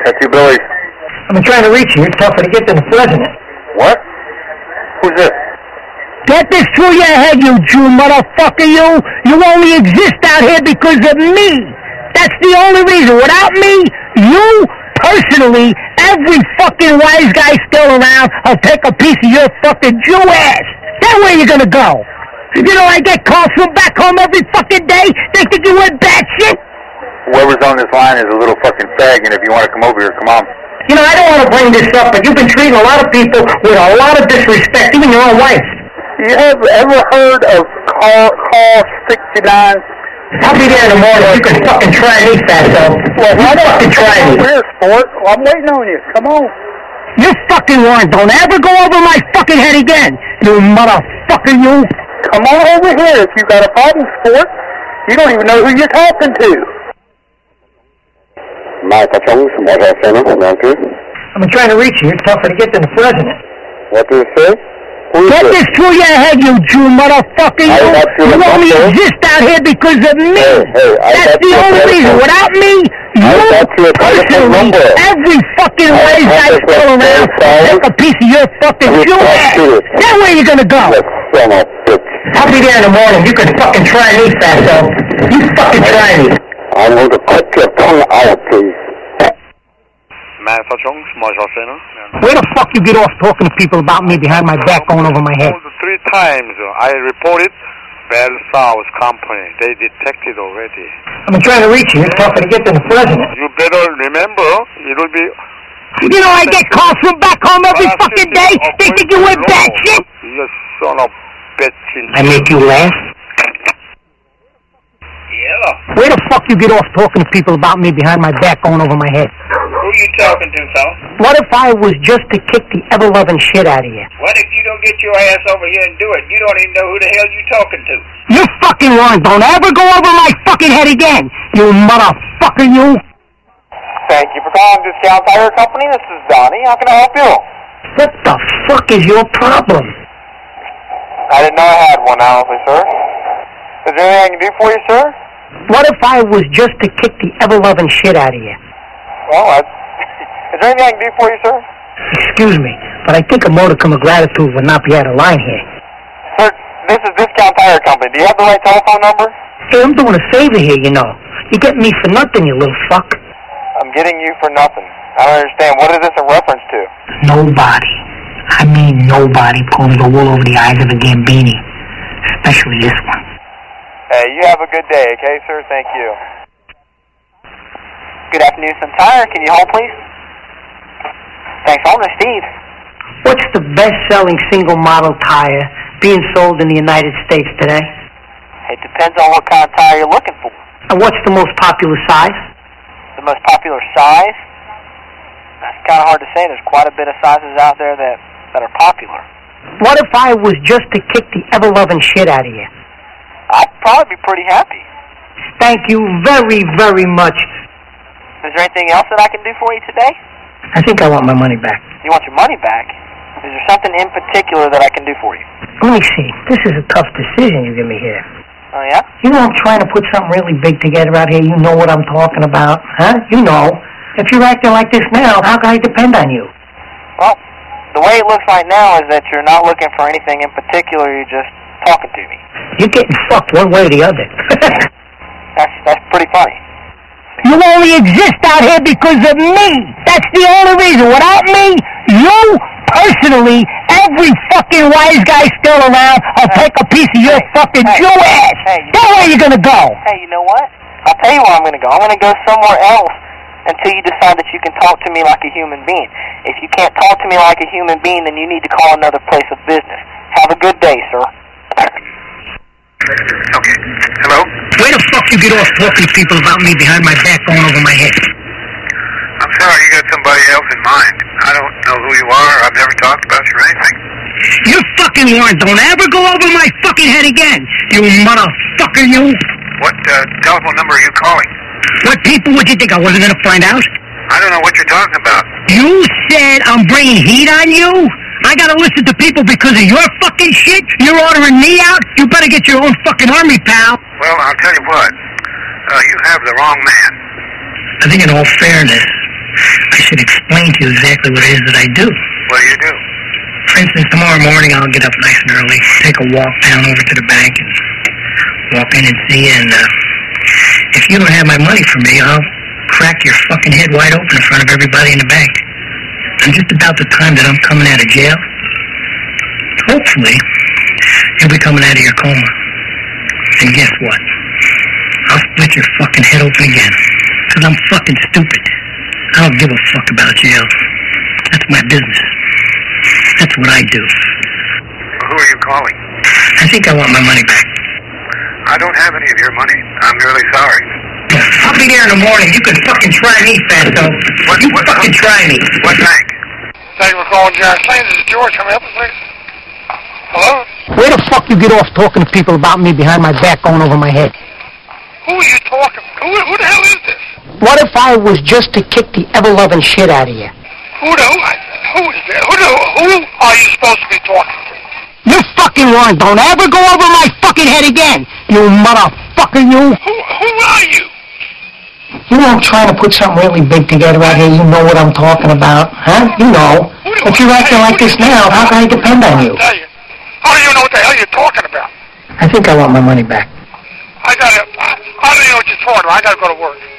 That's you, Billy. I've been trying to reach you. It's tougher to get than the president. What? Who's this? Get this through your head, you Jew motherfucker, you! You only exist out here because of me! That's the only reason. Without me, you, personally, every fucking wise guy still around, I'll take a piece of your fucking Jew ass! That way you're gonna go! You know I get calls from back home every fucking day? They think you went batshit? Whoever's on this line is a little fucking fag, and if you want to come over here, come on. You know, I don't want to bring this up, but you've been treating a lot of people with a lot of disrespect, even your own wife. You have ever heard of Call 69? I'll be there in the morning. You can fucking try me, fatso. Well, You fucking try me. Where, sport? Well, I'm waiting on you. Come on. You fucking warned. Don't ever go over my fucking head again. You motherfucker, you. Come on over here if you got a problem, sport. You don't even know who you're talking to. I've been trying to reach you. It's tougher to get than the president. What do you say? Get this through your head, you Jew motherfucker, you! You only exist out here because of me! That's the only reason. Without me, you, personally, every fucking wise guy still around, take a piece of your fucking Jew ass! That way you're gonna go! I'll be there in the morning. You can fucking try me, fatso. You fucking try me. I'm going to cut your tongue out, please. Where the fuck you get off talking to people about me behind my back going over my head? 3 times I reported Bell South Company. They detected already. I've been trying to reach you. It's tougher to get than the president. You better remember, it will be... You know I get calls from back home every fucking day. They think you went batshit. You son of bitch. I make you laugh? Yeah. Where the fuck you get off talking to people about me behind my back going over my head? Who you talking to, fella? What if I was just to kick the ever-loving shit out of you? What if you don't get your ass over here and do it? You don't even know who the hell you talking to. You fucking wrong. Don't ever go over my fucking head again, you motherfucker, you. Thank you for calling Discount Tire Company. This is Donnie. How can I help you? What the fuck is your problem? I didn't know I had one, honestly, sir. Is there anything I can do for you, sir? What if I was just to kick the ever-loving shit out of you? Well, is there anything I can do for you, sir? Excuse me, but I think a modicum of gratitude would not be out of line here. Sir, this is Discount Tire Company. Do you have the right telephone number? Hey, I'm doing a favor here, you know. You're getting me for nothing, you little fuck. I'm getting you for nothing. I don't understand. What is this in reference to? Nobody. I mean nobody pulling the wool over the eyes of a Gambini. Especially this one. Hey, you have a good day, okay, sir? Thank you. Good afternoon, Sun Tire. Can you hold, please? Thanks, hold, Steve. What's the best-selling single-model tire being sold in the United States today? It depends on what kind of tire you're looking for. And what's the most popular size? The most popular size? That's kind of hard to say. There's quite a bit of sizes out there that are popular. What if I was just to kick the ever-loving shit out of you? I'd probably be pretty happy. Thank you very, very much. Is there anything else that I can do for you today? I think I want my money back. You want your money back? Is there something in particular that I can do for you? Let me see. This is a tough decision you give me here. Oh, yeah? You know I'm trying to put something really big together out here. You know what I'm talking about, huh? You know. If you're acting like this now, how can I depend on you? Well, the way it looks right now is that you're not looking for anything in particular. You're just talking to me. You're getting fucked one way or the other. That's pretty funny. You only exist out here because of me. That's the only reason. Without me, you, personally, every fucking wise guy still around, I'll take a piece of your fucking Jew ass. That way you're gonna go. Hey, you know what? I'll tell you where I'm gonna go. I'm gonna go somewhere else until you decide that you can talk to me like a human being. If you can't talk to me like a human being, then you need to call another place of business. Have a good day, sir. Okay. Hello? Where the fuck you get off talking to people about me behind my back going over my head? I'm sorry, you got somebody else in mind. I don't know who you are. I've never talked about you or anything. You're fucking warned. Don't ever go over my fucking head again, you motherfucker, you. What telephone number are you calling? What people would you think I wasn't gonna find out? I don't know what you're talking about. You said I'm bringing heat on you? I gotta listen to people because of your fucking shit? You're ordering me out? You better get your own fucking army, pal. Well, I'll tell you what. You have the wrong man. I think in all fairness, I should explain to you exactly what it is that I do. What do you do? For instance, tomorrow morning I'll get up nice and early, take a walk down over to the bank and walk in and see you, and if you don't have my money for me, I'll crack your fucking head wide open in front of everybody in the bank. And just about the time that I'm coming out of jail, hopefully, you'll be coming out of your coma. And guess what? I'll split your fucking head open again. Because I'm fucking stupid. I don't give a fuck about jail. That's my business. That's what I do. Who are you calling? I think I want my money back. I don't have any of your money. I'm really sorry. I'll be there in the morning. You can fucking try me, Fatso. You fucking try me. What bank? Thank you for calling Giant Plains. This is George. Can I help you, please? Hello? Where the fuck you get off talking to people about me behind my back going over my head? Who are you talking to? Who the hell is this? What if I was just to kick the ever-loving shit out of you? Who is that? Who are you supposed to be talking to? You're fucking wrong. Don't ever go over my fucking head again, you motherfucker, you. Who are you? You know I'm trying to put something really big together out here. You know what I'm talking about, huh? You know. But you're acting like this now. How can I depend on you? How do you know what the hell you're talking about? I think I want my money back. I don't know what you're talking about. I gotta go to work.